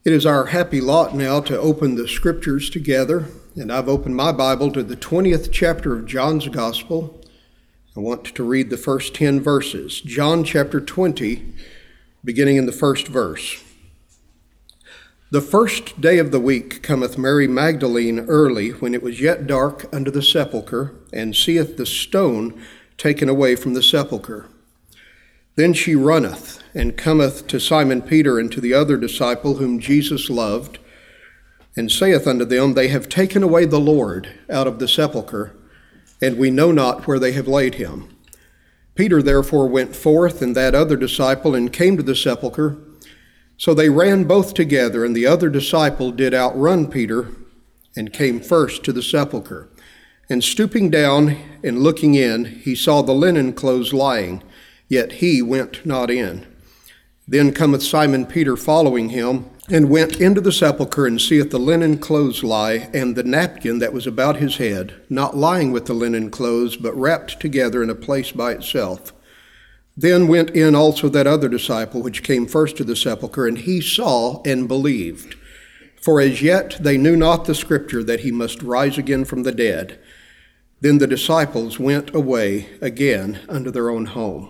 It is our happy lot now to open the scriptures together, and I've opened my Bible to the 20th chapter of John's Gospel. I want to read the first 10 verses. John chapter 20, beginning in the first verse. The first day of the week cometh Mary Magdalene early, when it was yet dark, unto the sepulchre, and seeth the stone taken away from the sepulchre. Then she runneth, and cometh to Simon Peter and to the other disciple whom Jesus loved, and saith unto them, They have taken away the Lord out of the sepulchre, and we know not where they have laid him. Peter therefore went forth, and that other disciple, and came to the sepulchre. So they ran both together, and the other disciple did outrun Peter, and came first to the sepulchre. And stooping down and looking in, he saw the linen clothes lying, yet he went not in. Then cometh Simon Peter following him, and went into the sepulchre, and seeth the linen clothes lie, and the napkin that was about his head, not lying with the linen clothes, but wrapped together in a place by itself. Then went in also that other disciple, which came first to the sepulchre, and he saw and believed. For as yet they knew not the scripture, that he must rise again from the dead. Then the disciples went away again unto their own home.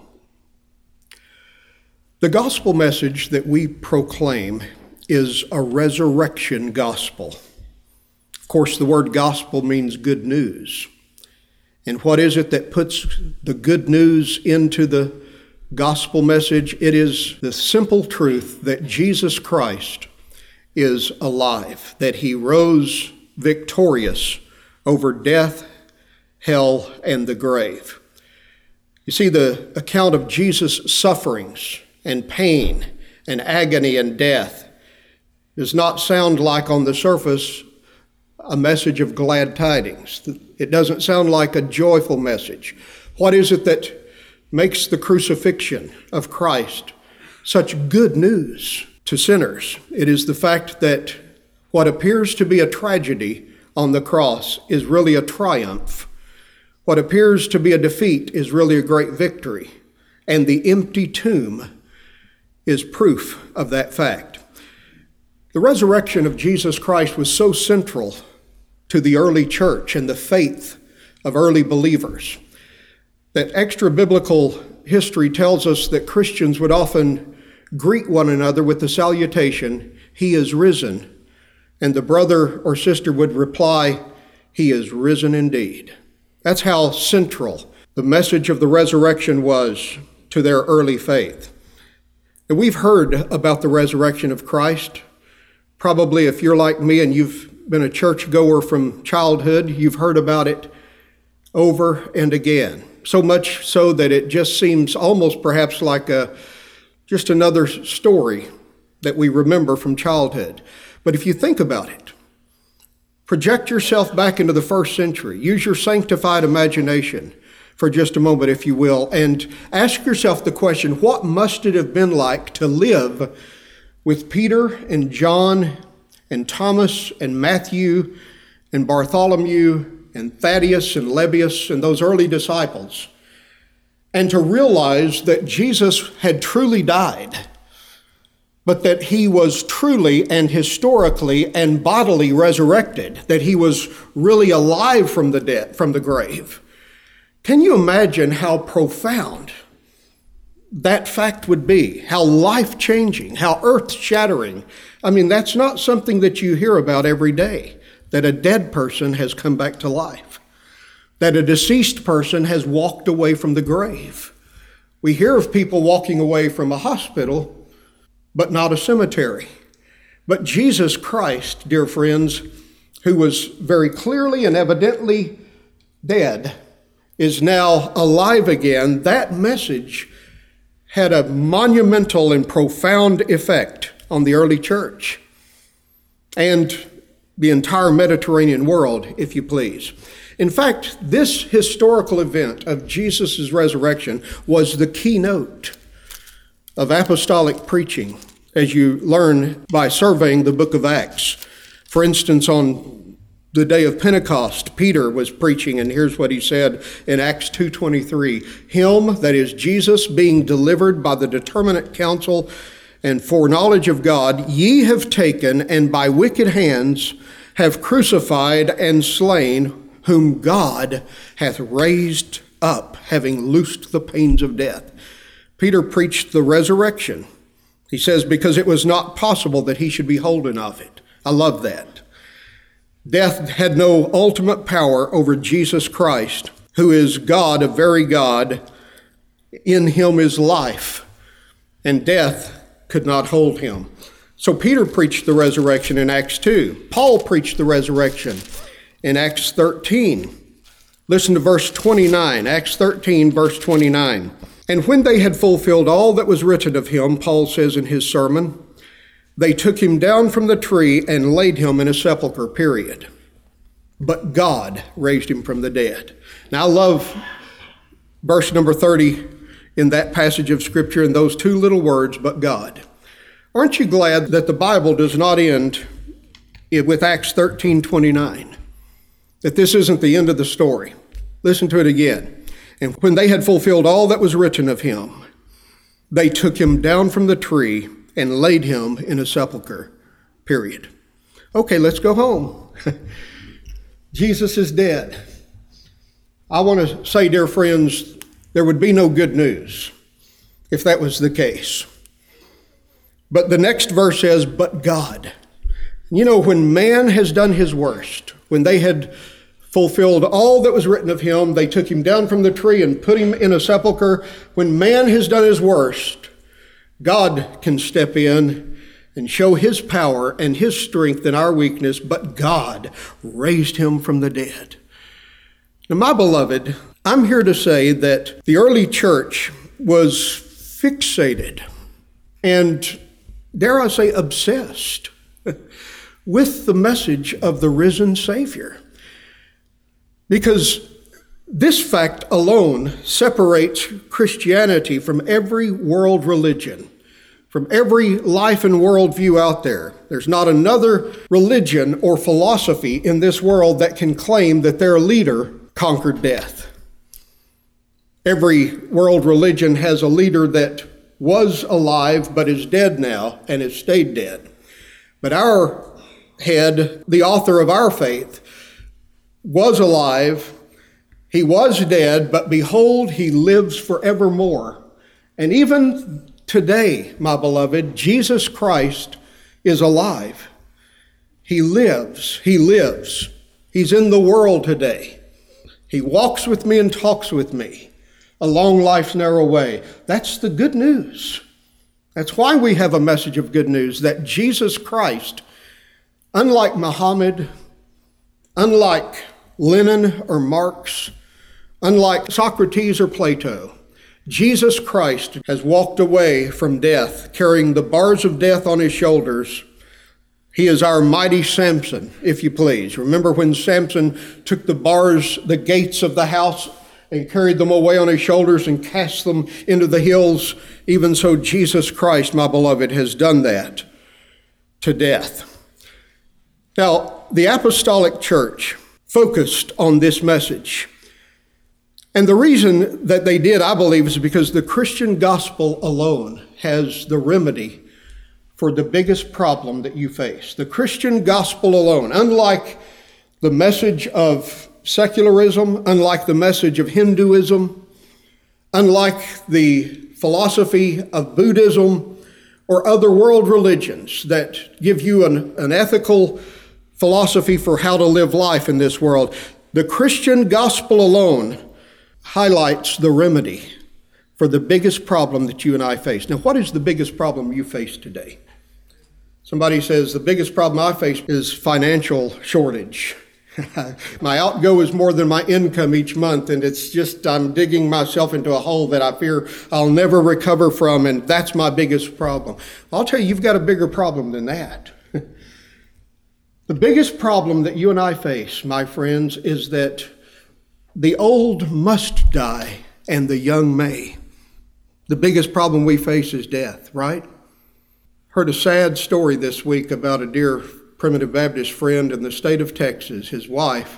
The gospel message that we proclaim is a resurrection gospel. Of course, the word gospel means good news. And what is it that puts the good news into the gospel message? It is the simple truth that Jesus Christ is alive, that he rose victorious over death, hell, and the grave. You see, the account of Jesus' sufferings and pain and agony and death does not sound like, on the surface, a message of glad tidings. It doesn't sound like a joyful message. What is it that makes the crucifixion of Christ such good news to sinners? It is the fact that what appears to be a tragedy on the cross is really a triumph. What appears to be a defeat is really a great victory. And the empty tomb is proof of that fact. The resurrection of Jesus Christ was so central to the early church and the faith of early believers that extra-biblical history tells us that Christians would often greet one another with the salutation, He is risen, and the brother or sister would reply, He is risen indeed. That's how central the message of the resurrection was to their early faith. And we've heard about the resurrection of Christ. Probably if you're like me and you've been a churchgoer from childhood, you've heard about it over and again. So much so that it just seems almost perhaps like just another story that we remember from childhood. But if you think about it, project yourself back into the first century. Use your sanctified imagination for just a moment, if you will, and ask yourself the question, what must it have been like to live with Peter and John and Thomas and Matthew and Bartholomew and Thaddeus and Lebbaeus and those early disciples, and to realize that Jesus had truly died, but that he was truly and historically and bodily resurrected, that he was really alive from the dead, from the grave. Can you imagine how profound that fact would be? How life-changing, how earth-shattering. I mean, that's not something that you hear about every day, that a dead person has come back to life, that a deceased person has walked away from the grave. We hear of people walking away from a hospital, but not a cemetery. But Jesus Christ, dear friends, who was very clearly and evidently dead, is now alive again. That message had a monumental and profound effect on the early church and the entire Mediterranean world, if you please. In fact, this historical event of Jesus' resurrection was the keynote of apostolic preaching, as you learn by surveying the book of Acts. For instance, on the day of Pentecost, Peter was preaching, and here's what he said in Acts 2:23. Him, that is Jesus, being delivered by the determinate counsel and foreknowledge of God, ye have taken, and by wicked hands have crucified and slain, whom God hath raised up, having loosed the pains of death. Peter preached the resurrection. He says, because it was not possible that he should be holden of it. I love that. Death had no ultimate power over Jesus Christ, who is God, a very God. In him is life, and death could not hold him. So Peter preached the resurrection in Acts 2. Paul preached the resurrection in Acts 13. Listen to verse 29, Acts 13, verse 29. And when they had fulfilled all that was written of him, Paul says in his sermon, they took him down from the tree and laid him in a sepulchre, period. But God raised him from the dead. Now I love verse number 30 in that passage of Scripture and those two little words, but God. Aren't you glad that the Bible does not end with Acts 13:29? That this isn't the end of the story. Listen to it again. And when they had fulfilled all that was written of him, they took him down from the tree and laid him in a sepulchre, period. Okay, let's go home. Jesus is dead. I want to say, dear friends, there would be no good news if that was the case. But the next verse says, but God. You know, when man has done his worst, when they had fulfilled all that was written of him, they took him down from the tree and put him in a sepulcher. When man has done his worst, God can step in and show his power and his strength in our weakness, but God raised him from the dead. Now, my beloved, I'm here to say that the early church was fixated and, dare I say, obsessed with the message of the risen Savior. Because this fact alone separates Christianity from every world religion, from every life and worldview out there. There's not another religion or philosophy in this world that can claim that their leader conquered death. Every world religion has a leader that was alive but is dead now and has stayed dead. But our head, the author of our faith, was alive, he was dead, but behold, he lives forevermore. And even today, my beloved, Jesus Christ is alive. He lives. He's in the world today. He walks with me and talks with me along life's narrow way. That's the good news. That's why we have a message of good news, that Jesus Christ, unlike Muhammad, unlike Lenin or Marx, unlike Socrates or Plato, Jesus Christ has walked away from death, carrying the bars of death on his shoulders. He is our mighty Samson, if you please. Remember when Samson took the bars, the gates of the house, and carried them away on his shoulders and cast them into the hills? Even so, Jesus Christ, my beloved, has done that to death. Now, the apostolic church focused on this message. And the reason that they did, I believe, is because the Christian gospel alone has the remedy for the biggest problem that you face. The Christian gospel alone, unlike the message of secularism, unlike the message of Hinduism, unlike the philosophy of Buddhism or other world religions that give you an ethical philosophy for how to live life in this world, the Christian gospel alone highlights the remedy for the biggest problem that you and I face. Now, what is the biggest problem you face today? Somebody says, the biggest problem I face is financial shortage. My outgo is more than my income each month, and it's just, I'm digging myself into a hole that I fear I'll never recover from, and that's my biggest problem. I'll tell you, you've got a bigger problem than that. The biggest problem that you and I face, my friends, is that the old must die and the young may. The biggest problem we face is death, right? Heard a sad story this week about a dear Primitive Baptist friend in the state of Texas. His wife,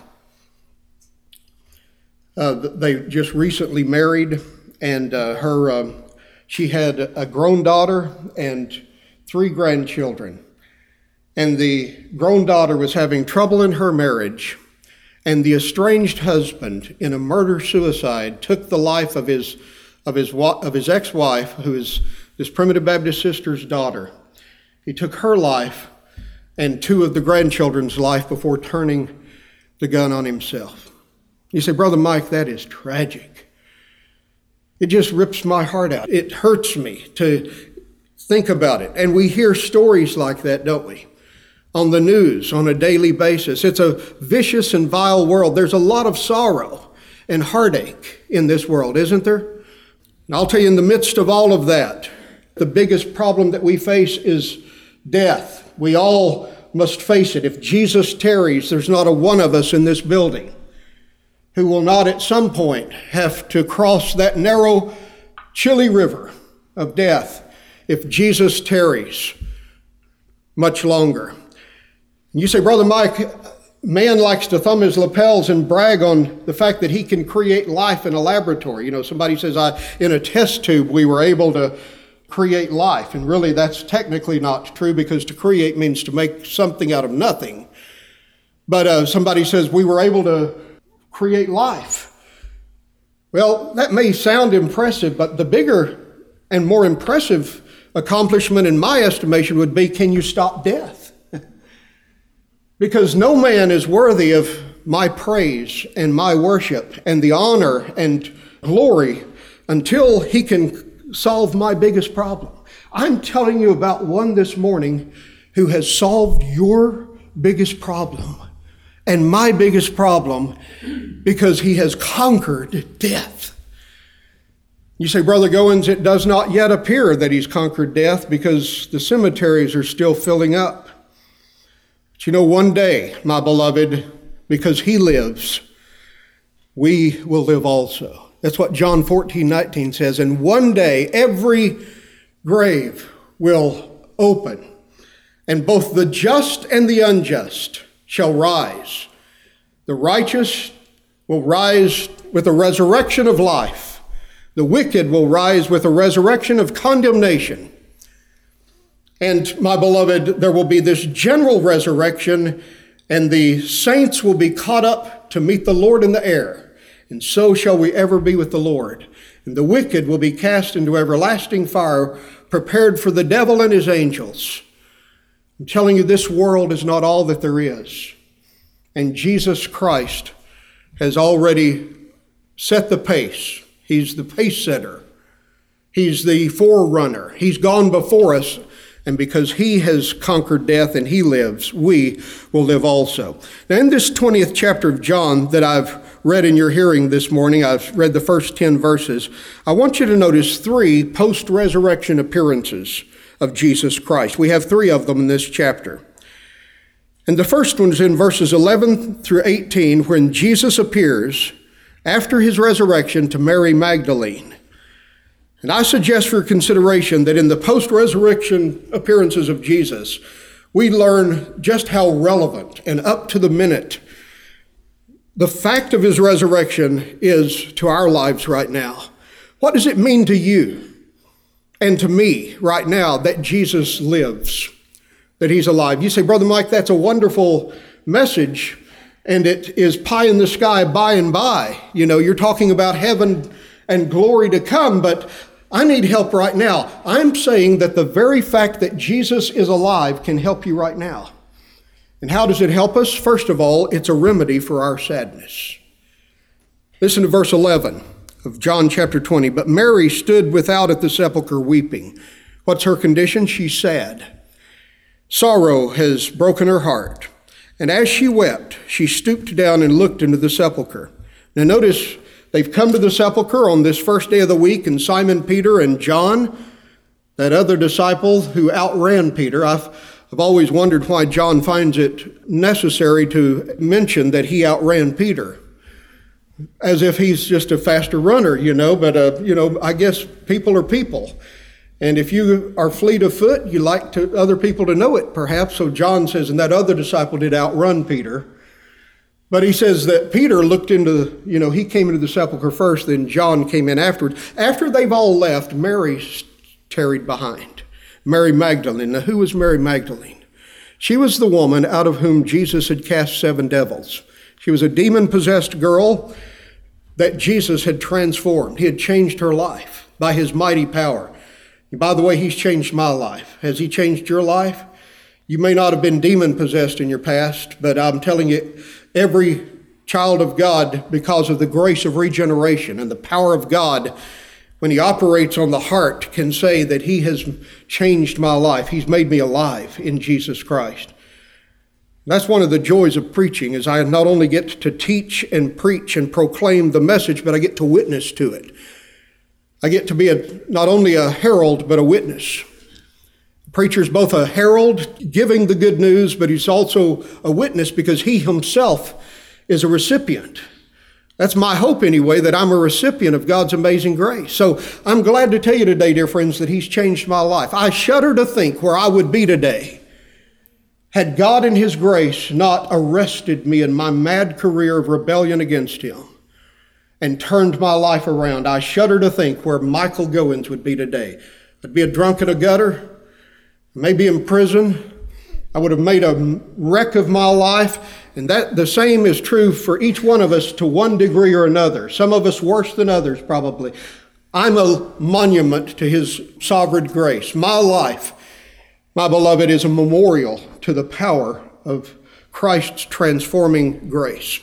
they just recently married, and she had a grown daughter, and 3 grandchildren, and the grown daughter was having trouble in her marriage, and the estranged husband, in a murder-suicide, took the life of his ex-wife, who is this Primitive Baptist sister's daughter. He took her life and 2 of the grandchildren's life before turning the gun on himself. You say, Brother Mike, that is tragic. It just rips my heart out. It hurts me to think about it. And we hear stories like that, don't we? On the news, on a daily basis. It's a vicious and vile world. There's a lot of sorrow and heartache in this world, isn't there? And I'll tell you, in the midst of all of that, the biggest problem that we face is death. We all must face it. If Jesus tarries, there's not a one of us in this building who will not at some point have to cross that narrow, chilly river of death if Jesus tarries much longer. And you say, Brother Mike, man likes to thumb his lapels and brag on the fact that he can create life in a laboratory. You know, somebody says, in a test tube, we were able to create life. And really, that's technically not true, because to create means to make something out of nothing. But somebody says we were able to create life. Well, that may sound impressive, but the bigger and more impressive accomplishment in my estimation would be, can you stop death? Because no man is worthy of my praise and my worship and the honor and glory until he can solve my biggest problem. I'm telling you about one this morning who has solved your biggest problem and my biggest problem, because he has conquered death. You say, Brother Goins, it does not yet appear that he's conquered death, because the cemeteries are still filling up. But you know, one day, my beloved, because he lives, we will live also. That's what John 14:19 says. And one day, every grave will open, and both the just and the unjust shall rise. The righteous will rise with a resurrection of life. The wicked will rise with a resurrection of condemnation. And my beloved, there will be this general resurrection, and the saints will be caught up to meet the Lord in the air. And so shall we ever be with the Lord. And the wicked will be cast into everlasting fire, prepared for the devil and his angels. I'm telling you, this world is not all that there is. And Jesus Christ has already set the pace. He's the pace setter. He's the forerunner. He's gone before us. And because he has conquered death and he lives, we will live also. Now, in this 20th chapter of John that I've read in your hearing this morning, I've read the first 10 verses. I want you to notice 3 post-resurrection appearances of Jesus Christ. We have 3 of them in this chapter. And the first one is in verses 11 through 18, when Jesus appears after his resurrection to Mary Magdalene. And I suggest for consideration that in the post-resurrection appearances of Jesus, we learn just how relevant and up to the minute the fact of his resurrection is to our lives right now. What does it mean to you and to me right now that Jesus lives, that he's alive? You say, Brother Mike, that's a wonderful message, and it is pie in the sky by and by. You know, you're talking about heaven and glory to come, but I need help right now. I'm saying that the very fact that Jesus is alive can help you right now. And how does it help us? First of all, it's a remedy for our sadness. Listen to verse 11 of John chapter 20. But Mary stood without at the sepulchre weeping. What's her condition? She's sad. Sorrow has broken her heart. And as she wept, she stooped down and looked into the sepulchre. Now notice, they've come to the sepulchre on this first day of the week, and Simon Peter and John, that other disciple who outran Peter. I've always wondered why John finds it necessary to mention that he outran Peter, as if he's just a faster runner, but I guess people are people. And if you are fleet of foot, you like other people to know it, perhaps. So John says, and that other disciple did outrun Peter. But he says that Peter looked into, he came into the sepulchre first, then John came in afterwards. After they've all left, Mary tarried behind. Mary Magdalene. Now, who was Mary Magdalene? She was the woman out of whom Jesus had cast 7 devils. She was a demon-possessed girl that Jesus had transformed. He had changed her life by his mighty power. By the way, he's changed my life. Has he changed your life? You may not have been demon-possessed in your past, but I'm telling you, every child of God, because of the grace of regeneration and the power of God, when he operates on the heart, can say that he has changed my life. He's made me alive in Jesus Christ. That's one of the joys of preaching, is I not only get to teach and preach and proclaim the message, but I get to witness to it. I get to be not only a herald, but a witness. The preacher's both a herald giving the good news, but he's also a witness because he himself is a recipient. That's my hope anyway, that I'm a recipient of God's amazing grace. So I'm glad to tell you today, dear friends, that he's changed my life. I shudder to think where I would be today had God in his grace not arrested me in my mad career of rebellion against him and turned my life around. I shudder to think where Michael Goins would be today. I'd be a drunk in a gutter, maybe in prison. I would have made a wreck of my life. And that the same is true for each one of us to one degree or another. Some of us worse than others, probably. I'm a monument to his sovereign grace. My life, my beloved, is a memorial to the power of Christ's transforming grace.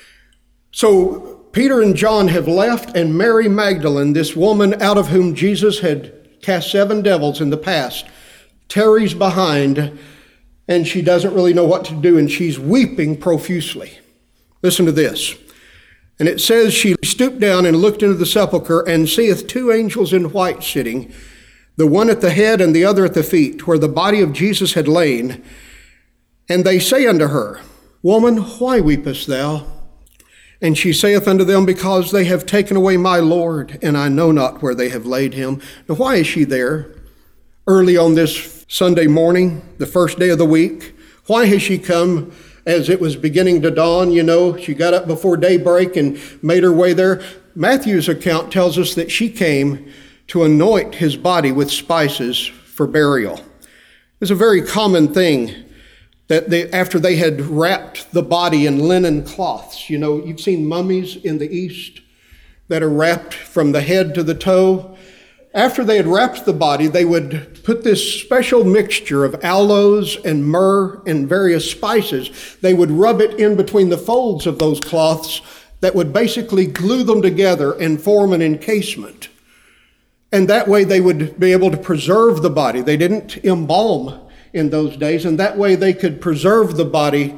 So Peter and John have left, and Mary Magdalene, this woman out of whom Jesus had cast 7 devils in the past, tarries behind, and she doesn't really know what to do, and she's weeping profusely. Listen to this. And it says, she stooped down and looked into the sepulchre, and seeth 2 angels in white sitting, the one at the head and the other at the feet, where the body of Jesus had lain. And they say unto her, Woman, why weepest thou? And she saith unto them, Because they have taken away my Lord, and I know not where they have laid him. Now why is she there early on this Sunday morning, the first day of the week? Why has she come as it was beginning to dawn? You know, she got up before daybreak and made her way there. Matthew's account tells us that she came to anoint his body with spices for burial. It's a very common thing that after they had wrapped the body in linen cloths, you know, you've seen mummies in the East that are wrapped from the head to the toe. After they had wrapped the body, they would put this special mixture of aloes and myrrh and various spices. They would rub it in between the folds of those cloths that would basically glue them together and form an encasement. And that way they would be able to preserve the body. They didn't embalm in those days, and that way they could preserve the body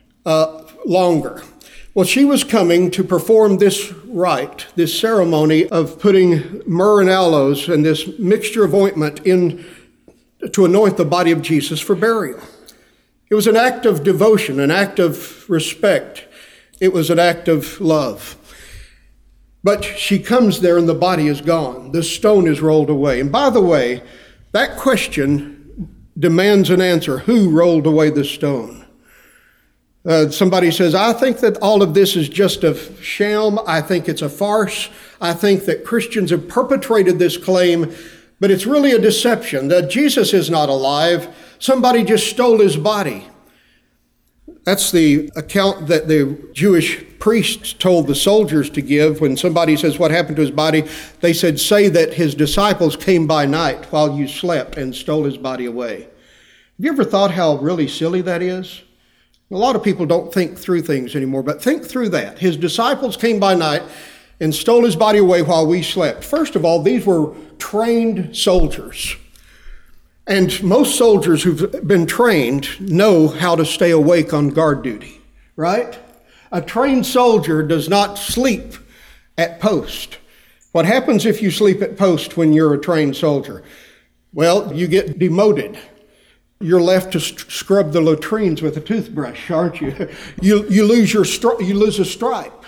longer. Well, she was coming to perform this rite, this ceremony of putting myrrh and aloes and this mixture of ointment in to anoint the body of Jesus for burial. It was an act of devotion, an act of respect. It was an act of love. But she comes there and the body is gone. The stone is rolled away. And by the way, that question demands an answer. Who rolled away the stone? Somebody says, I think that all of this is just a sham. I think it's a farce. I think that Christians have perpetrated this claim, but it's really a deception, that Jesus is not alive. Somebody just stole his body. That's the account that the Jewish priests told the soldiers to give when somebody says, what happened to his body? They said, say that his disciples came by night while you slept and stole his body away. Have you ever thought how really silly that is? A lot of people don't think through things anymore, but think through that. His disciples came by night and stole his body away while we slept. First of all, these were trained soldiers. And most soldiers who've been trained know how to stay awake on guard duty, right? A trained soldier does not sleep at post. What happens if you sleep at post when you're a trained soldier? Well, you get demoted. You're left to scrub the latrines with a toothbrush, aren't you? You lose a stripe.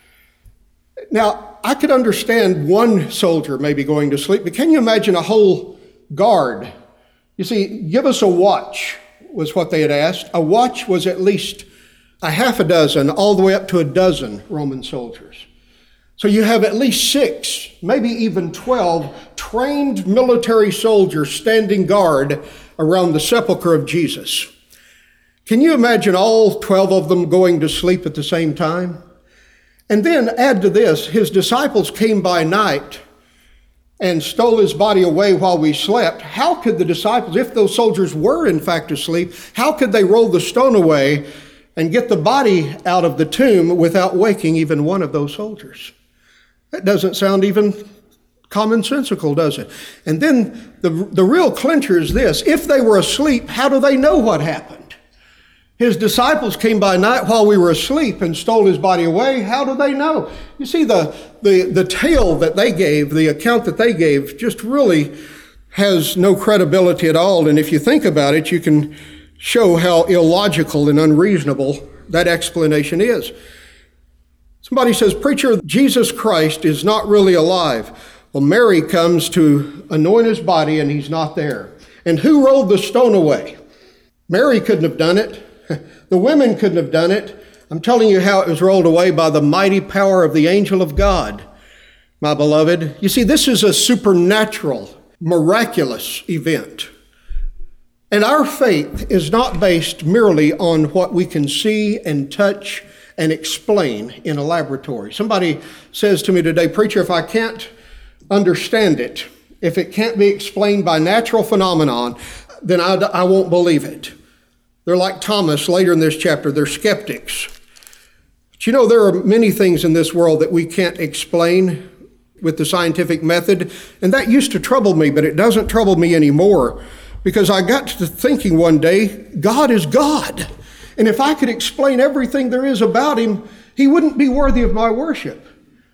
Now, I could understand one soldier maybe going to sleep, but can you imagine a whole guard? You see, give us a watch was what they had asked. A watch was at least a half a dozen, all the way up to a dozen Roman soldiers. So you have at least 6, maybe even 12 trained military soldiers standing guard around the sepulcher of Jesus. Can you imagine all 12 of them going to sleep at the same time? And then add to this, his disciples came by night and stole his body away while we slept. How could the disciples, if those soldiers were in fact asleep, how could they roll the stone away and get the body out of the tomb without waking even one of those soldiers? That doesn't sound even commonsensical, does it? And then the real clincher is this. If they were asleep, how do they know what happened? His disciples came by night while we were asleep and stole his body away. How do they know? You see, the tale that they gave, the account that they gave, just really has no credibility at all. And if you think about it, you can show how illogical and unreasonable that explanation is. Somebody says, "Preacher, Jesus Christ is not really alive." Well, Mary comes to anoint his body and he's not there. And who rolled the stone away? Mary couldn't have done it. The women couldn't have done it. I'm telling you how it was rolled away by the mighty power of the angel of God, my beloved. You see, this is a supernatural, miraculous event. And our faith is not based merely on what we can see and touch and explain in a laboratory. Somebody says to me today, "Preacher, if I can't understand it, if it can't be explained by natural phenomenon, then I won't believe it." They're like Thomas later in this chapter. They're skeptics. But you know, there are many things in this world that we can't explain with the scientific method, and that used to trouble me, but it doesn't trouble me anymore, because I got to thinking one day, God is God. And if I could explain everything there is about him, he wouldn't be worthy of my worship.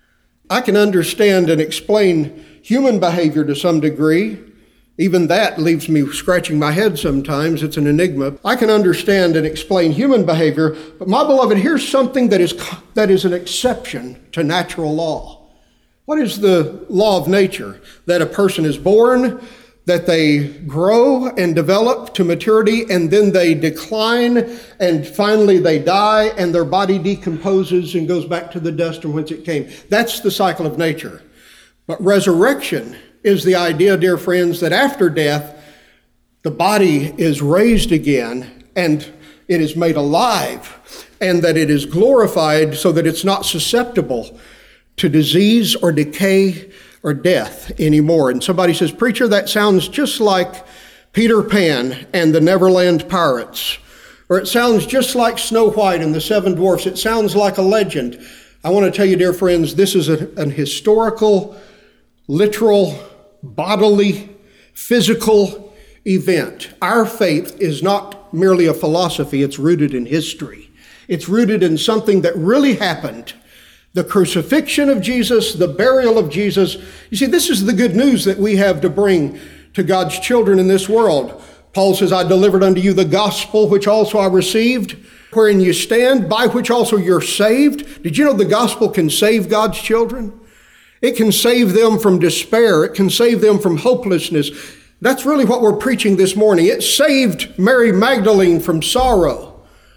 I can understand and explain human behavior to some degree. Even that leaves me scratching my head sometimes. It's an enigma. I can understand and explain human behavior, but my beloved, here's something that is an exception to natural law. What is the law of nature? That a person is born, that they grow and develop to maturity, and then they decline, and finally they die, and their body decomposes and goes back to the dust from whence it came. That's the cycle of nature. But resurrection is the idea, dear friends, that after death, the body is raised again, and it is made alive, and that it is glorified so that it's not susceptible to disease or decay or death anymore. And somebody says, "Preacher, that sounds just like Peter Pan and the Neverland Pirates." Or it sounds just like Snow White and the Seven Dwarfs. It sounds like a legend. I want to tell you, dear friends, this is an historical, literal, bodily, physical event. Our faith is not merely a philosophy. It's rooted in history. It's rooted in something that really happened. The crucifixion of Jesus, the burial of Jesus. You see, this is the good news that we have to bring to God's children in this world. Paul says, "I delivered unto you the gospel, which also I received, wherein you stand, by which also you're saved." Did you know the gospel can save God's children? It can save them from despair. It can save them from hopelessness. That's really what we're preaching this morning. It saved Mary Magdalene from sorrow.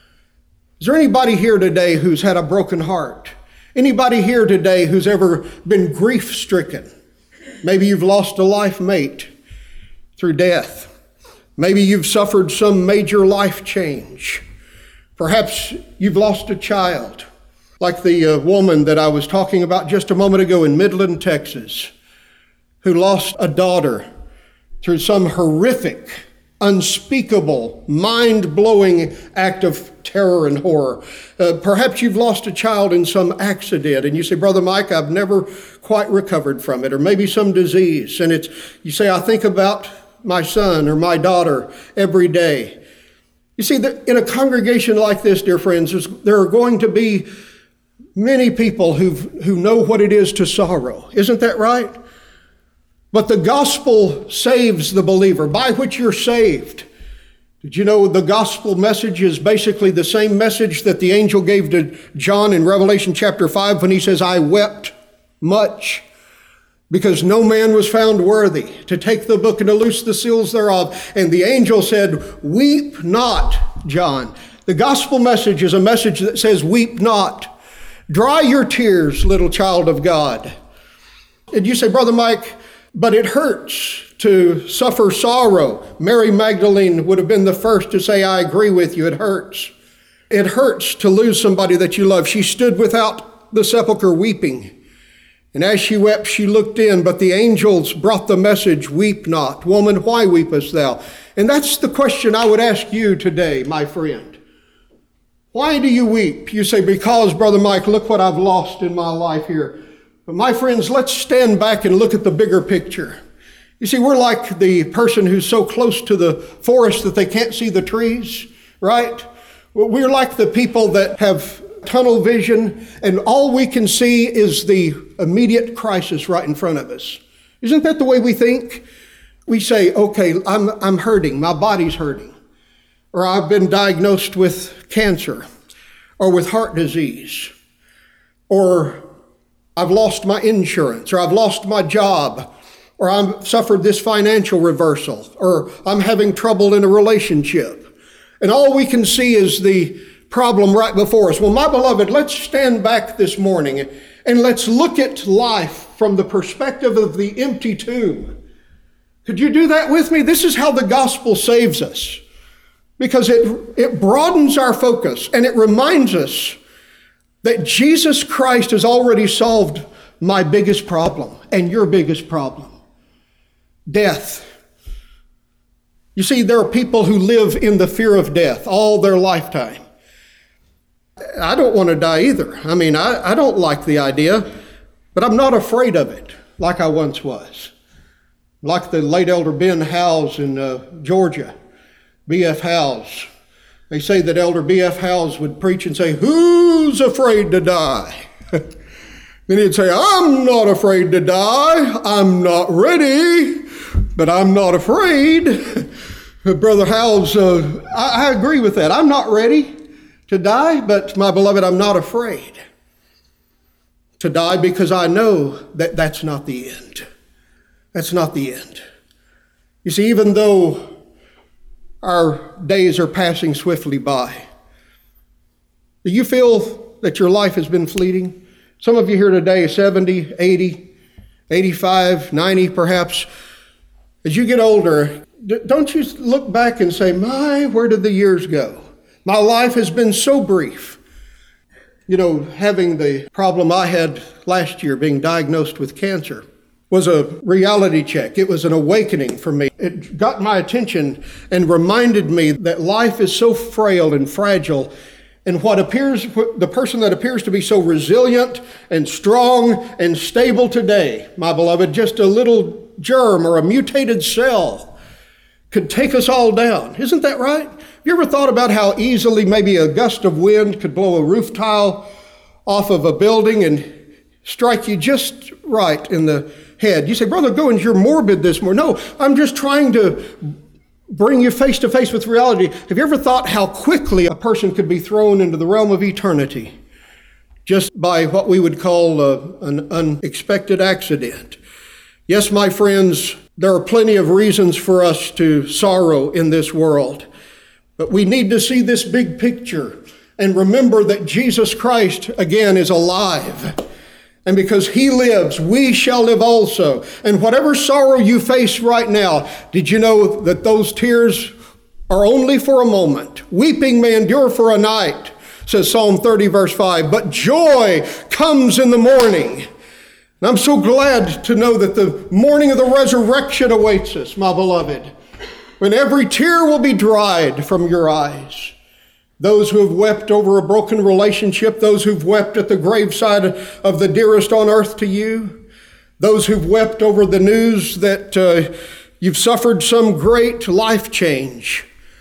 Is there anybody here today who's had a broken heart? Anybody here today who's ever been grief-stricken? Maybe you've lost a life mate through death. Maybe you've suffered some major life change. Perhaps you've lost a child, like the woman that I was talking about just a moment ago in Midland, Texas, who lost a daughter through some horrific, unspeakable, mind-blowing act of terror and horror. Perhaps you've lost a child in some accident, and you say, "Brother Mike, I've never quite recovered from it," or maybe some disease, and you say, "I think about my son or my daughter every day." You see, in a congregation like this, dear friends, there are going to be many people who know what it is to sorrow. Isn't that right? But the gospel saves the believer, by which you're saved. Did you know the gospel message is basically the same message that the angel gave to John in Revelation chapter 5 when he says, "I wept much because no man was found worthy to take the book and to loose the seals thereof." And the angel said, "Weep not, John." The gospel message is a message that says, "Weep not." Dry your tears, little child of God. And you say, Brother Mike, but it hurts to suffer sorrow. Mary Magdalene would have been the first to say, I agree with you, it hurts. It hurts to lose somebody that you love. She stood without the sepulchre weeping. And as she wept, she looked in, but the angels brought the message, weep not. Woman, why weepest thou? And that's the question I would ask you today, my friend. Why do you weep? You say, because, Brother Mike, look what I've lost in my life here. But my friends, let's stand back and look at the bigger picture. You see, we're like the person who's so close to the forest that they can't see the trees, right? We're like the people that have tunnel vision, and all we can see is the immediate crisis right in front of us. Isn't that the way we think? We say, okay, I'm hurting, my body's hurting, or I've been diagnosed with cancer, or with heart disease, or I've lost my insurance, or I've lost my job, or I've suffered this financial reversal, or I'm having trouble in a relationship. And all we can see is the problem right before us. Well, my beloved, let's stand back this morning and let's look at life from the perspective of the empty tomb. Could you do that with me? This is how the gospel saves us, because it broadens our focus and it reminds us that Jesus Christ has already solved my biggest problem and your biggest problem. Death. You see, there are people who live in the fear of death all their lifetime. I don't want to die either. I mean, I don't like the idea, but I'm not afraid of it like I once was. Like the late Elder Ben Howes in Georgia, B.F. Howes. They say that Elder B.F. Howes would preach and say, who's afraid to die? Then he'd say, I'm not afraid to die. I'm not ready, but I'm not afraid. Brother Howes, I agree with that. I'm not ready to die, but my beloved, I'm not afraid to die, because I know that that's not the end. That's not the end. You see, even though our days are passing swiftly by, do you feel that your life has been fleeting? Some of you here today, 70, 80, 85, 90 perhaps. As you get older, don't you look back and say, where did the years go? My life has been so brief. You know, having the problem I had last year, being diagnosed with cancer, was a reality check. It was an awakening for me. It got my attention and reminded me that life is so frail and fragile. And the person that appears to be so resilient and strong and stable today, my beloved, just a little germ or a mutated cell could take us all down. Isn't that right? Have you ever thought about how easily maybe a gust of wind could blow a roof tile off of a building and strike you just right in the head? You say, Brother Goins, you're morbid this morning. No, I'm just trying to bring you face to face with reality. Have you ever thought how quickly a person could be thrown into the realm of eternity just by what we would call an unexpected accident? Yes, my friends, there are plenty of reasons for us to sorrow in this world, but we need to see this big picture and remember that Jesus Christ, again, is alive. And because he lives, we shall live also. And whatever sorrow you face right now, did you know that those tears are only for a moment? Weeping may endure for a night, says Psalm 30, verse 5. But joy comes in the morning. And I'm so glad to know that the morning of the resurrection awaits us, my beloved, when every tear will be dried from your eyes. Those who have wept over a broken relationship, those who've wept at the graveside of the dearest on earth to you, those who've wept over the news that you've suffered some great life change,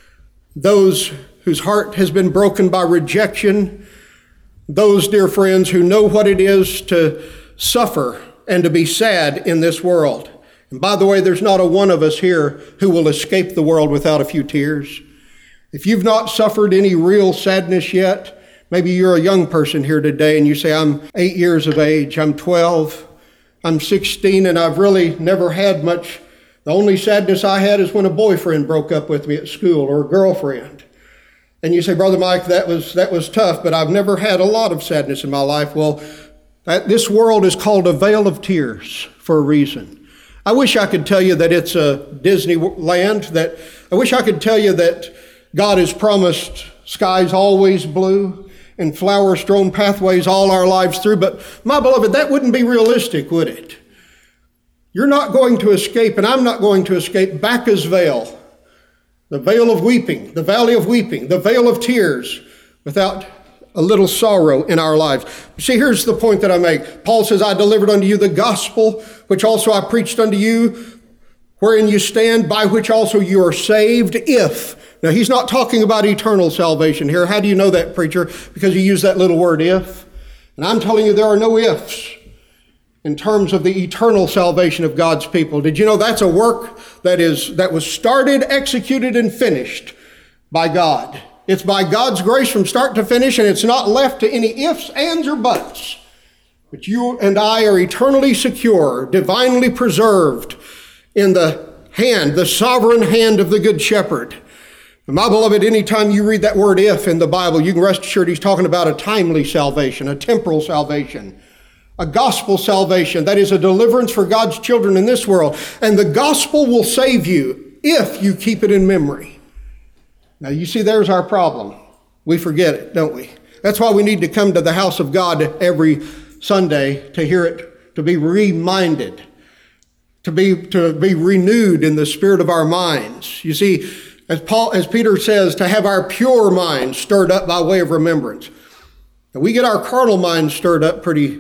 those whose heart has been broken by rejection, those, dear friends, who know what it is to suffer and to be sad in this world. And by the way, there's not a one of us here who will escape the world without a few tears. If you've not suffered any real sadness yet, maybe you're a young person here today and you say, I'm 8 years of age, I'm 12, I'm 16, and I've really never had much. The only sadness I had is when a boyfriend broke up with me at school, or a girlfriend. And you say, Brother Mike, that was tough, but I've never had a lot of sadness in my life. Well, this world is called a vale of tears for a reason. I wish I could tell you that it's a Disneyland. I wish I could tell you that God has promised skies always blue and flower-strewn pathways all our lives through. But my beloved, that wouldn't be realistic, would it? You're not going to escape, and I'm not going to escape Baca's veil, the vale of weeping, the valley of weeping, the vale of tears, without a little sorrow in our lives. See, here's the point that I make. Paul says, I delivered unto you the gospel, which also I preached unto you, wherein you stand, by which also you are saved, if. Now, he's not talking about eternal salvation here. How do you know that, preacher? Because you use that little word, if. And I'm telling you, there are no ifs in terms of the eternal salvation of God's people. Did you know that's a work that was started, executed, and finished by God? It's by God's grace from start to finish, and it's not left to any ifs, ands, or buts. But you and I are eternally secure, divinely preserved in the sovereign hand of the Good Shepherd. And my beloved, anytime you read that word if in the Bible, you can rest assured he's talking about a timely salvation, a temporal salvation, a gospel salvation. That is a deliverance for God's children in this world. And the gospel will save you if you keep it in memory. Now, you see, there's our problem. We forget it, don't we? That's why we need to come to the house of God every Sunday to hear it, to be reminded, to be renewed in the spirit of our minds. You see, as Peter says, to have our pure minds stirred up by way of remembrance. And we get our carnal minds stirred up pretty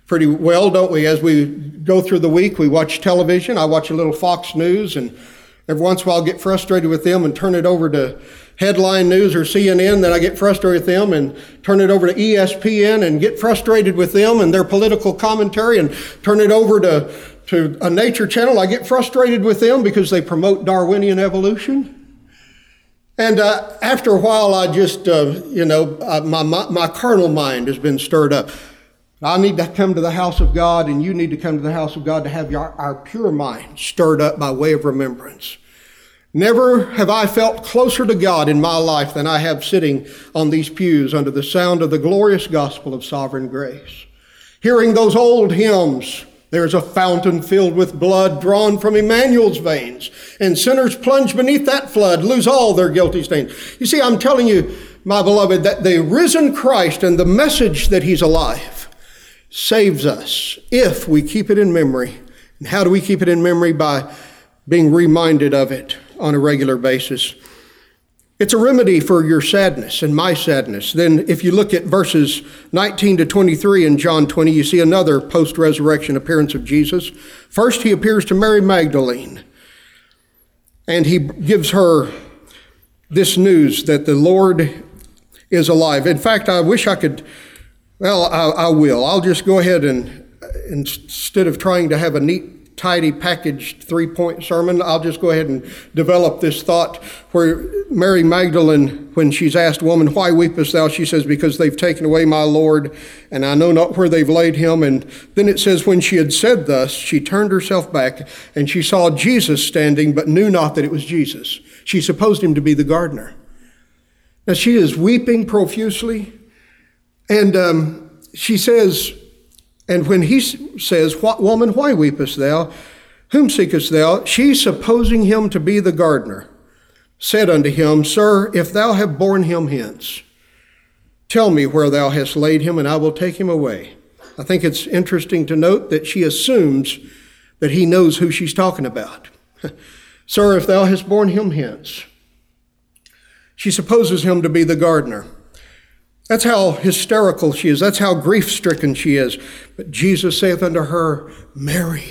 well, don't we? As we go through the week, we watch television. I watch a little Fox News, and every once in a while, I'll get frustrated with them and turn it over to Headline News or CNN. Then I get frustrated with them and turn it over to ESPN and get frustrated with them and their political commentary, and turn it over to a nature channel. I get frustrated with them because they promote Darwinian evolution. And after a while, I just, my carnal mind has been stirred up. I need to come to the house of God, and you need to come to the house of God to have our pure mind stirred up by way of remembrance. Never have I felt closer to God in my life than I have sitting on these pews under the sound of the glorious gospel of sovereign grace. Hearing those old hymns, there's a fountain filled with blood drawn from Emmanuel's veins, and sinners plunge beneath that flood, lose all their guilty stains. You see, I'm telling you, my beloved, that the risen Christ and the message that he's alive saves us if we keep it in memory. And how do we keep it in memory? By being reminded of it on a regular basis. It's a remedy for your sadness and my sadness. Then if you look at verses 19 to 23 in John 20, you see another post-resurrection appearance of Jesus. First, he appears to Mary Magdalene, and he gives her this news that the Lord is alive. In fact, I wish I could, I will. I'll just go ahead and instead of trying to have a neat, tidy, packaged 3-point sermon, I'll just go ahead and develop this thought where Mary Magdalene, when she's asked, Woman, why weepest thou? She says, because they've taken away my Lord, and I know not where they've laid him. And then it says, when she had said thus, she turned herself back, and she saw Jesus standing, but knew not that it was Jesus. She supposed him to be the gardener. Now she is weeping profusely, and she says, and when he says, Woman, why weepest thou? Whom seekest thou? She, supposing him to be the gardener, said unto him, Sir, if thou have borne him hence, tell me where thou hast laid him, and I will take him away. I think it's interesting to note that she assumes that he knows who she's talking about. Sir, if thou hast borne him hence. She supposes him to be the gardener. That's how hysterical she is. That's how grief-stricken she is. But Jesus saith unto her, Mary.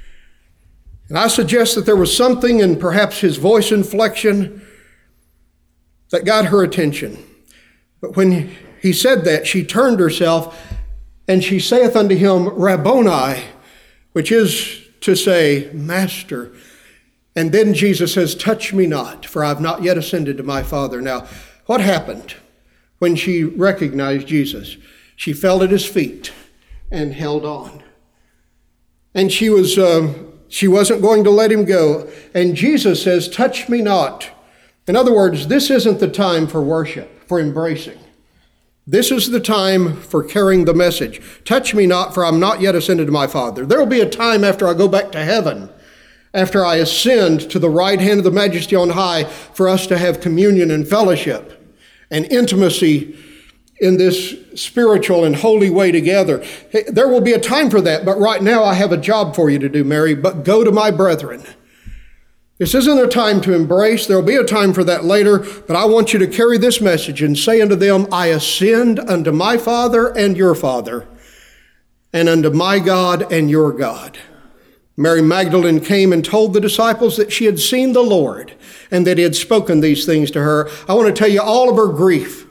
And I suggest that there was something in perhaps his voice inflection that got her attention. But when he said that, she turned herself, and she saith unto him, Rabboni, which is to say, Master. And then Jesus says, touch me not, for I have not yet ascended to my Father. Now, what happened when she recognized Jesus? She fell at his feet and held on. And she wasn't going to let him go. And Jesus says, touch me not, In other words, this isn't the time for worship, for embracing. This is the time for carrying the message. Touch me not, for I'm not yet ascended to my Father. There will be a time after I go back to heaven, after I ascend to the right hand of the Majesty on high, for us to have communion and fellowship and intimacy in this spiritual and holy way together. There will be a time for that, but right now I have a job for you to do, Mary. But go to my brethren. This isn't a time to embrace. There will be a time for that later, but I want you to carry this message and say unto them, I ascend unto my Father and your Father, and unto my God and your God. Mary Magdalene came and told the disciples that she had seen the Lord and that he had spoken these things to her. I want to tell you, all of her grief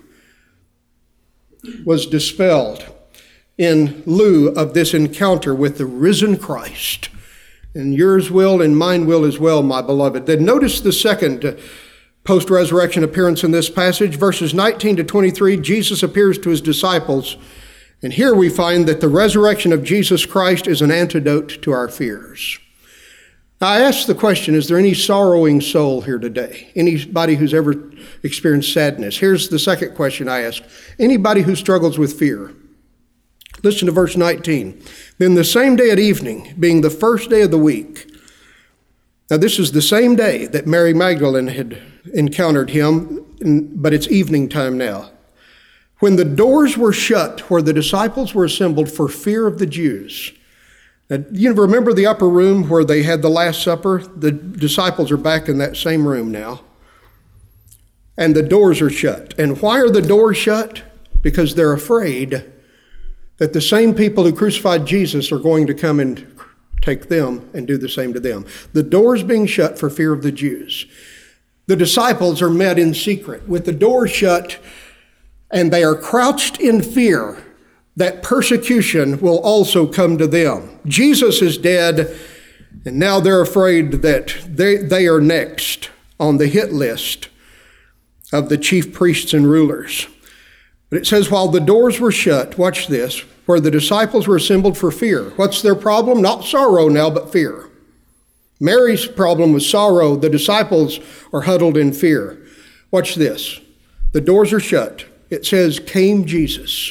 was dispelled in lieu of this encounter with the risen Christ. And yours will and mine will as well, my beloved. Then notice the second post-resurrection appearance in this passage. Verses 19 to 23, Jesus appears to his disciples. And here we find that the resurrection of Jesus Christ is an antidote to our fears. Now, I ask the question, is there any sorrowing soul here today? Anybody who's ever experienced sadness? Here's the second question I ask. Anybody who struggles with fear? Listen to verse 19. Then the same day at evening, being the first day of the week. Now this is the same day that Mary Magdalene had encountered him, but it's evening time now. When the doors were shut where the disciples were assembled for fear of the Jews. Now, you remember the upper room where they had the Last Supper? The disciples are back in that same room now. And the doors are shut. And why are the doors shut? Because they're afraid that the same people who crucified Jesus are going to come and take them and do the same to them. The doors being shut for fear of the Jews. The disciples are met in secret with the doors shut, and they are crouched in fear that persecution will also come to them. Jesus is dead, and now they're afraid that they are next on the hit list of the chief priests and rulers. But it says, while the doors were shut, watch this, where the disciples were assembled for fear. What's their problem? Not sorrow now, but fear. Mary's problem was sorrow. The disciples are huddled in fear. Watch this. The doors are shut. It says, came Jesus.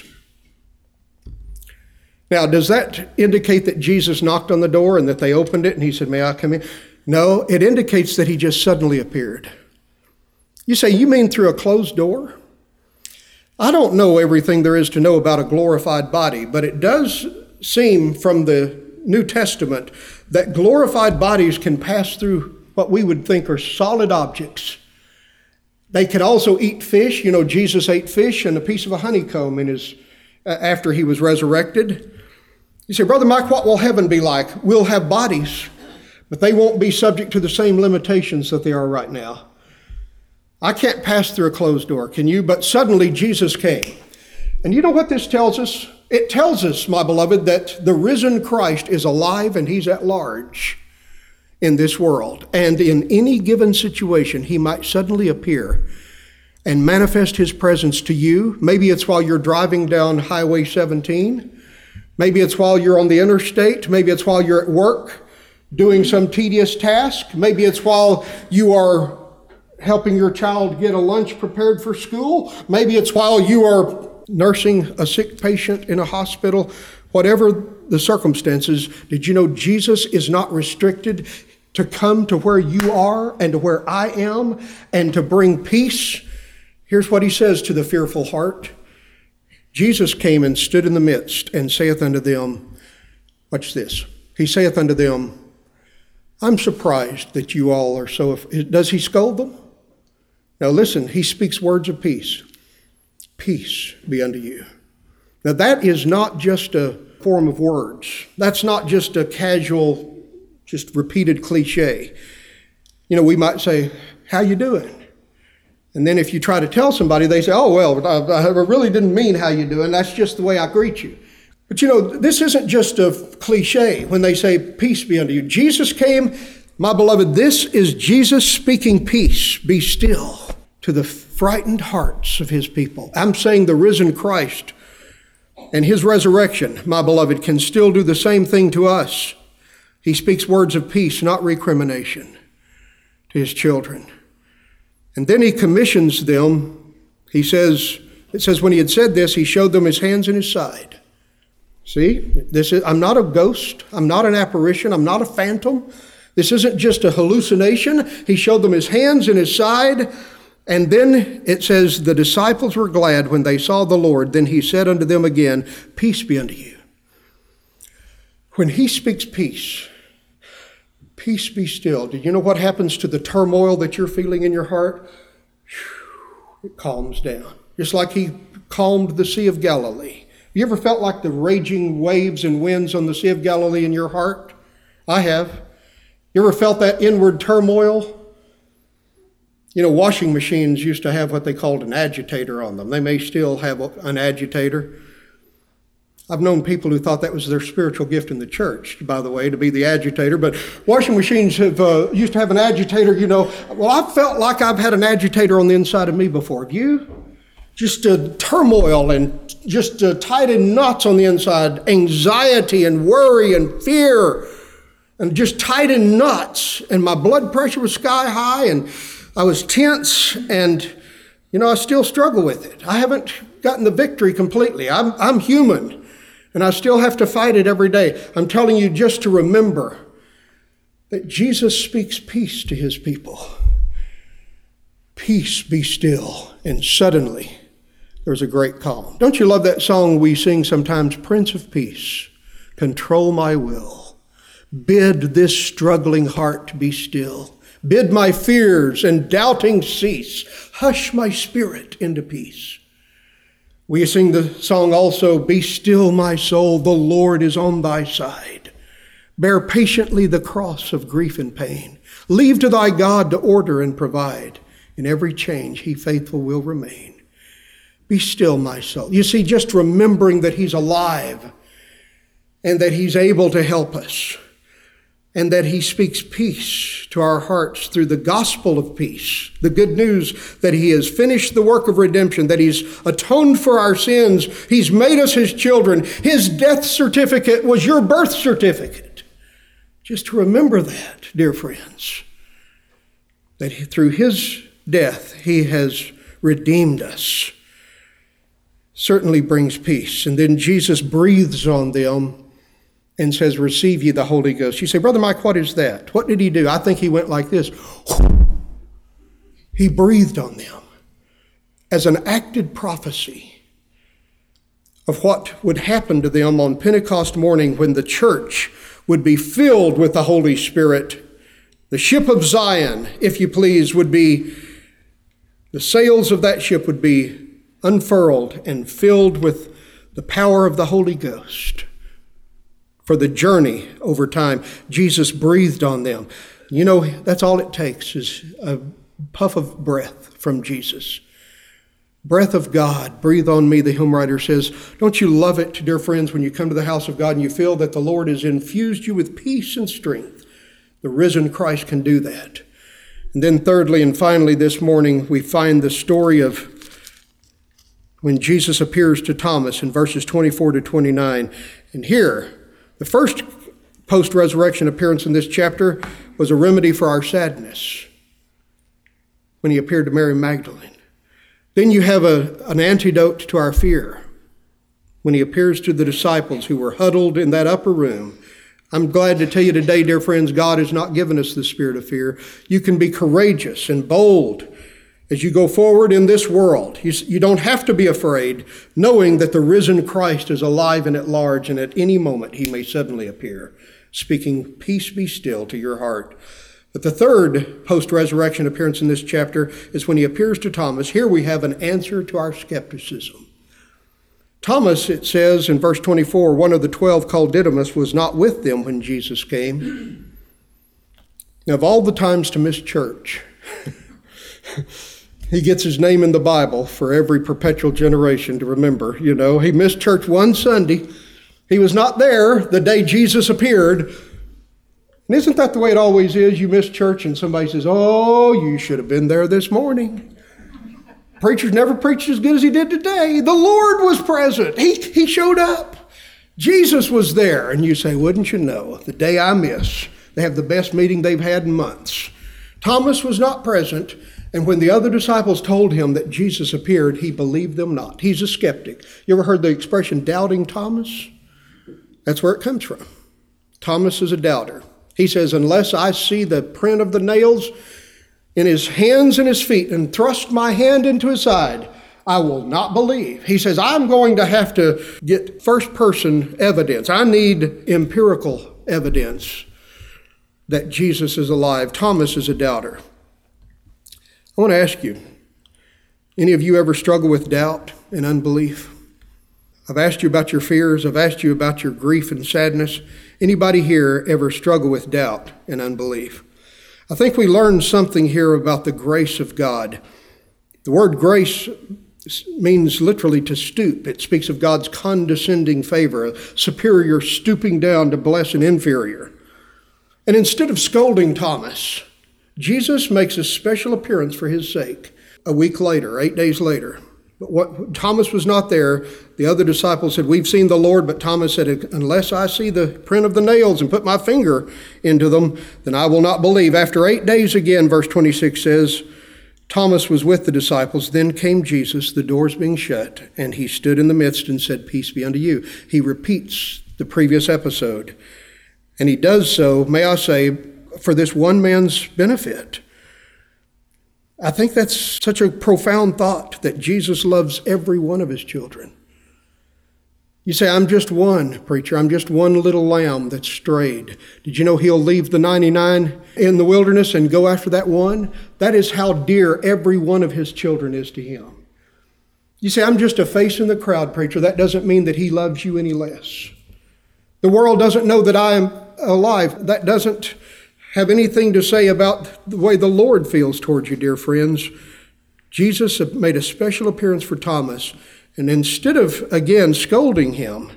Now, does that indicate that Jesus knocked on the door and that they opened it and he said, may I come in? No, it indicates that he just suddenly appeared. You say, you mean through a closed door? I don't know everything there is to know about a glorified body, but it does seem from the New Testament that glorified bodies can pass through what we would think are solid objects. They could also eat fish. You know, Jesus ate fish and a piece of a honeycomb in his after he was resurrected. You say, Brother Mike, what will heaven be like? We'll have bodies, but they won't be subject to the same limitations that they are right now. I can't pass through a closed door, can you? But suddenly Jesus came. And you know what this tells us? It tells us, my beloved, that the risen Christ is alive and he's at large in this world. And in any given situation, he might suddenly appear and manifest his presence to you. Maybe it's while you're driving down Highway 17. Maybe it's while you're on the interstate. Maybe it's while you're at work doing some tedious task. Maybe it's while you are helping your child get a lunch prepared for school. Maybe it's while you are nursing a sick patient in a hospital. Whatever the circumstances, did you know Jesus is not restricted to come to where you are and to where I am and to bring peace? Here's what he says to the fearful heart. Jesus came and stood in the midst and saith unto them, watch this. He saith unto them, I'm surprised that you all are so, does he scold them? Now listen, he speaks words of peace. Peace be unto you. Now that is not just a form of words. That's not just a casual, just repeated cliche. You know, we might say, how you doing? And then if you try to tell somebody, they say, oh, well, I really didn't mean how you doing. That's just the way I greet you. But you know, this isn't just a cliche when they say, peace be unto you. Jesus came, my beloved, this is Jesus speaking peace, be still, to the frightened hearts of his people. I'm saying the risen Christ and his resurrection, my beloved, can still do the same thing to us. He speaks words of peace, not recrimination, to his children. And then he commissions them. It says when he had said this, he showed them his hands and his side. See, I'm not a ghost. I'm not an apparition. I'm not a phantom. This isn't just a hallucination. He showed them his hands and his side. And then it says, the disciples were glad when they saw the Lord. Then he said unto them again, peace be unto you. When he speaks peace, peace be still. Do you know what happens to the turmoil that you're feeling in your heart? It calms down. Just like he calmed the Sea of Galilee. You ever felt like the raging waves and winds on the Sea of Galilee in your heart? I have. You ever felt that inward turmoil? You know, washing machines used to have what they called an agitator on them. They may still have an agitator. I've known people who thought that was their spiritual gift in the church, by the way, to be the agitator. But washing machines used to have an agitator, you know. Well, I've felt like I've had an agitator on the inside of me before. Have you? Just turmoil and just tied in knots on the inside, anxiety and worry and fear, and just tied in knots. And my blood pressure was sky high, and I was tense, and, you know, I still struggle with it. I haven't gotten the victory completely. I'm human, and I still have to fight it every day. I'm telling you just to remember that Jesus speaks peace to his people. Peace be still, and suddenly there's a great calm. Don't you love that song we sing sometimes? Prince of Peace, control my will. Bid this struggling heart be still. Bid my fears and doubting cease. Hush my spirit into peace. We sing the song also, be still my soul, the Lord is on thy side. Bear patiently the cross of grief and pain. Leave to thy God to order and provide. In every change he faithful will remain. Be still, my soul. You see, just remembering that he's alive and that he's able to help us and that he speaks peace to our hearts through the gospel of peace, the good news that he has finished the work of redemption, that he's atoned for our sins, he's made us his children. His death certificate was your birth certificate. Just to remember that, dear friends, that through his death he has redeemed us. Certainly brings peace. And then Jesus breathes on them and says, receive ye the Holy Ghost. You say, Brother Mike, what is that? What did he do? I think he went like this. He breathed on them as an acted prophecy of what would happen to them on Pentecost morning when the church would be filled with the Holy Spirit. The ship of Zion, if you please, would be, the sails of that ship would be unfurled and filled with the power of the Holy Ghost for the journey over time. Jesus breathed on them. You know, that's all it takes is a puff of breath from Jesus. Breath of God, breathe on me, the hymn writer says. Don't you love it, dear friends, when you come to the house of God and you feel that the Lord has infused you with peace and strength? The risen Christ can do that. And then thirdly and finally this morning, we find the story of when Jesus appears to Thomas in verses 24 to 29. And here, the first post-resurrection appearance in this chapter was a remedy for our sadness when he appeared to Mary Magdalene. Then you have an antidote to our fear when he appears to the disciples who were huddled in that upper room. I'm glad to tell you today, dear friends, God has not given us the spirit of fear. You can be courageous and bold as you go forward in this world. You don't have to be afraid, knowing that the risen Christ is alive and at large, and at any moment he may suddenly appear, speaking, peace be still to your heart. But the third post-resurrection appearance in this chapter is when he appears to Thomas. Here we have an answer to our skepticism. Thomas, it says in verse 24, one of the 12 called Didymus, was not with them when Jesus came. Now, of all the times to miss church, he gets his name in the Bible for every perpetual generation to remember. You know, he missed church one Sunday. He was not there the day Jesus appeared. And isn't that the way it always is? You miss church and somebody says, oh, you should have been there this morning. Preachers never preached as good as he did today. The Lord was present. He showed up. Jesus was there. And you say, wouldn't you know, the day I miss, they have the best meeting they've had in months. Thomas was not present. And when the other disciples told him that Jesus appeared, he believed them not. He's a skeptic. You ever heard the expression doubting Thomas? That's where it comes from. Thomas is a doubter. He says, unless I see the print of the nails in his hands and his feet and thrust my hand into his side, I will not believe. He says, I'm going to have to get first-person evidence. I need empirical evidence that Jesus is alive. Thomas is a doubter. I want to ask you, any of you ever struggle with doubt and unbelief? I've asked you about your fears. I've asked you about your grief and sadness. Anybody here ever struggle with doubt and unbelief? I think we learned something here about the grace of God. The word grace means literally to stoop. It speaks of God's condescending favor, a superior stooping down to bless an inferior. And instead of scolding Thomas, Jesus makes a special appearance for his sake a week later, 8 days later. But Thomas was not there. The other disciples said, we've seen the Lord, but Thomas said, unless I see the print of the nails and put my finger into them, then I will not believe. After 8 days again, verse 26 says, Thomas was with the disciples. Then came Jesus, the doors being shut, and he stood in the midst and said, peace be unto you. He repeats the previous episode. And he does so, may I say, for this one man's benefit. I think that's such a profound thought that Jesus loves every one of his children. You say, I'm just one, preacher. I'm just one little lamb that's strayed. Did you know he'll leave the 99 in the wilderness and go after that one? That is how dear every one of his children is to him. You say, I'm just a face in the crowd, preacher. That doesn't mean that he loves you any less. The world doesn't know that I am alive. That doesn't have anything to say about the way the Lord feels towards you, dear friends. Jesus made a special appearance for Thomas, and instead of, again, scolding him,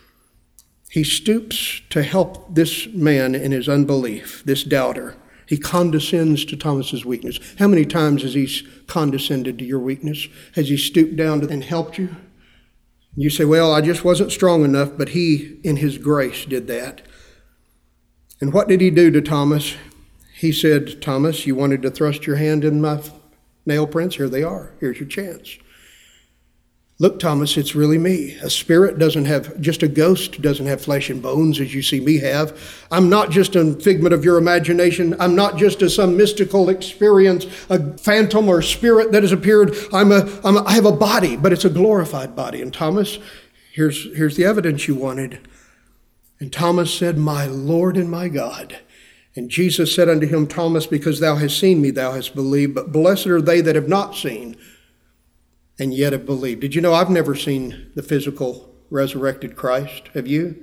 he stoops to help this man in his unbelief, this doubter. He condescends to Thomas's weakness. How many times has he condescended to your weakness? Has he stooped down and helped you? You say, well, I just wasn't strong enough, but he, in his grace, did that. And what did he do to Thomas? He said, Thomas, you wanted to thrust your hand in my nail prints? Here they are. Here's your chance. Look, Thomas, it's really me. A spirit doesn't have, just a ghost doesn't have flesh and bones as you see me have. I'm not just a figment of your imagination. I'm not just some mystical experience, a phantom or spirit that has appeared. I have a body, but it's a glorified body. And Thomas, here's the evidence you wanted. And Thomas said, my Lord and my God. And Jesus said unto him, Thomas, because thou hast seen me, thou hast believed. But blessed are they that have not seen and yet have believed. Did you know I've never seen the physical resurrected Christ? Have you?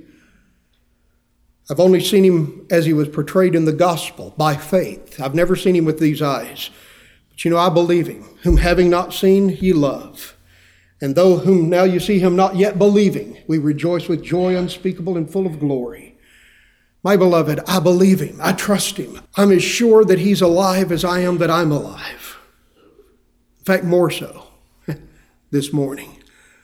I've only seen him as he was portrayed in the gospel by faith. I've never seen him with these eyes. But you know, I believe him. Whom having not seen, ye love. And though whom now you see him not yet believing, we rejoice with joy unspeakable and full of glory. My beloved, I believe him. I trust him. I'm as sure that he's alive as I am that I'm alive. In fact, more so this morning.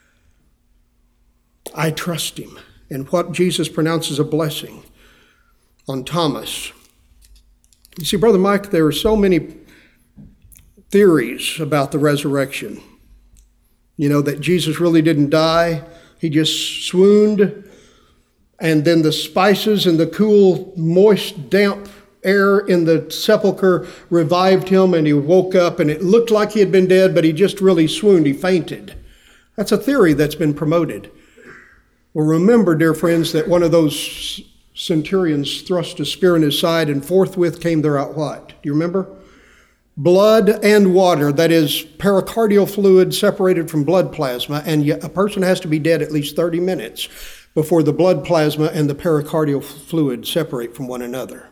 I trust him. And what Jesus pronounces a blessing on Thomas. You see, Brother Mike, there are so many theories about the resurrection. You know, that Jesus really didn't die. He just swooned. And then the spices and the cool, moist, damp air in the sepulcher revived him, and he woke up, and it looked like he had been dead, but he just really swooned. He fainted. That's a theory that's been promoted. Well, remember, dear friends, that one of those centurions thrust a spear in his side, and forthwith came there out what? Do you remember? Blood and water, that is pericardial fluid separated from blood plasma, and a person has to be dead at least 30 minutes before the blood plasma and the pericardial fluid separate from one another.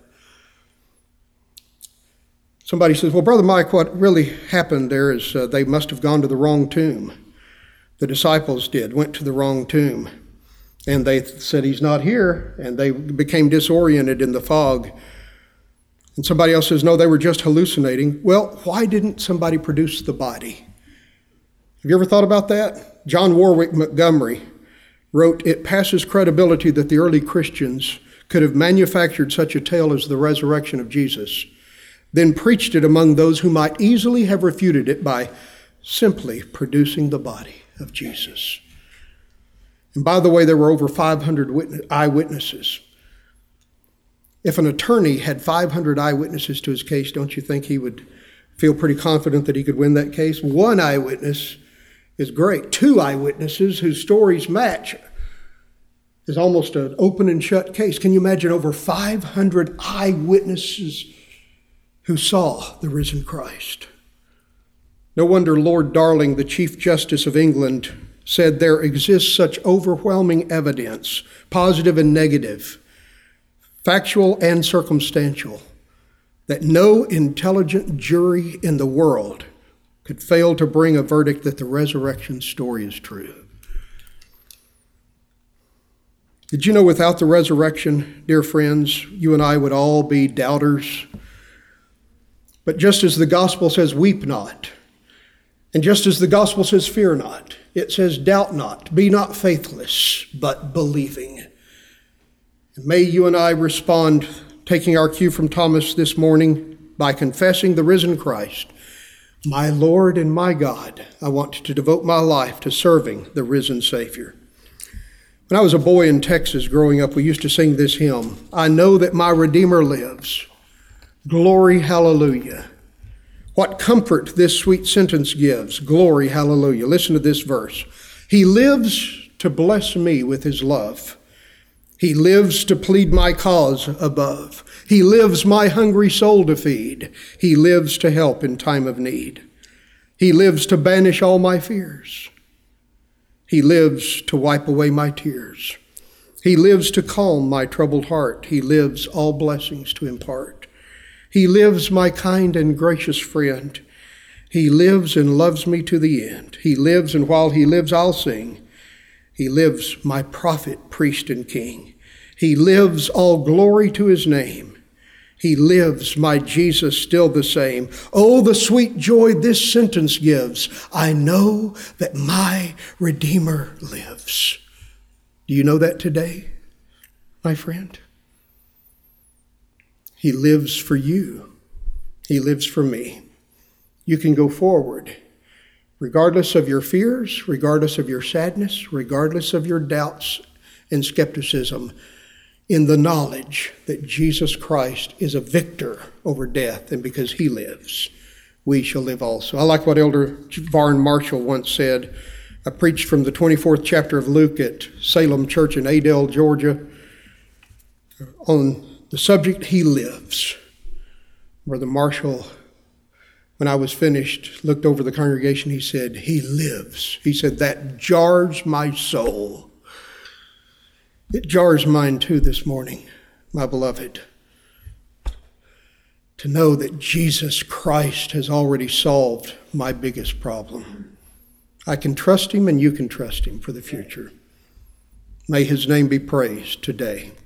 Somebody says, well, Brother Mike, what really happened there is they must have gone to the wrong tomb. The disciples went to the wrong tomb. And they said, he's not here, and they became disoriented in the fog. And somebody else says, no, they were just hallucinating. Well, why didn't somebody produce the body? Have you ever thought about that? John Warwick Montgomery wrote, it passes credibility that the early Christians could have manufactured such a tale as the resurrection of Jesus. then preached it among those who might easily have refuted it by simply producing the body of Jesus. And by the way, there were over 500 eyewitnesses. If an attorney had 500 eyewitnesses to his case, don't you think he would feel pretty confident that he could win that case? One eyewitness is great. Two eyewitnesses whose stories match is almost an open and shut case. Can you imagine over 500 eyewitnesses who saw the risen Christ? No wonder Lord Darling, the Chief Justice of England, said there exists such overwhelming evidence, positive and negative, factual and circumstantial, that no intelligent jury in the world could fail to bring a verdict that the resurrection story is true. Did you know without the resurrection, dear friends, you and I would all be doubters? But just as the gospel says, weep not, and just as the gospel says, fear not, it says, doubt not, be not faithless, but believing. And may you and I respond, taking our cue from Thomas this morning, by confessing the risen Christ, my Lord and my God. I want to devote my life to serving the risen Savior. When I was a boy in Texas growing up, we used to sing this hymn, I know that my Redeemer lives. Glory, hallelujah. What comfort this sweet sentence gives. Glory, hallelujah. Listen to this verse. He lives to bless me with his love. He lives to plead my cause above. He lives my hungry soul to feed. He lives to help in time of need. He lives to banish all my fears. He lives to wipe away my tears. He lives to calm my troubled heart. He lives all blessings to impart. He lives my kind and gracious friend. He lives and loves me to the end. He lives, and while he lives, I'll sing. He lives my prophet, priest, and king. He lives, all glory to his name. He lives, my Jesus, still the same. Oh, the sweet joy this sentence gives. I know that my Redeemer lives. Do you know that today, my friend? He lives for you. He lives for me. You can go forward, regardless of your fears, regardless of your sadness, regardless of your doubts and skepticism, in the knowledge that Jesus Christ is a victor over death, and because he lives, we shall live also. I like what Elder Varn Marshall once said. I preached from the 24th chapter of Luke at Salem Church in Adel, Georgia, on the subject, He lives. Brother Marshall, when I was finished, looked over the congregation, he said, He lives. He said, that jars my soul. It jars mine too this morning, my beloved, to know that Jesus Christ has already solved my biggest problem. I can trust him and you can trust him for the future. May his name be praised today.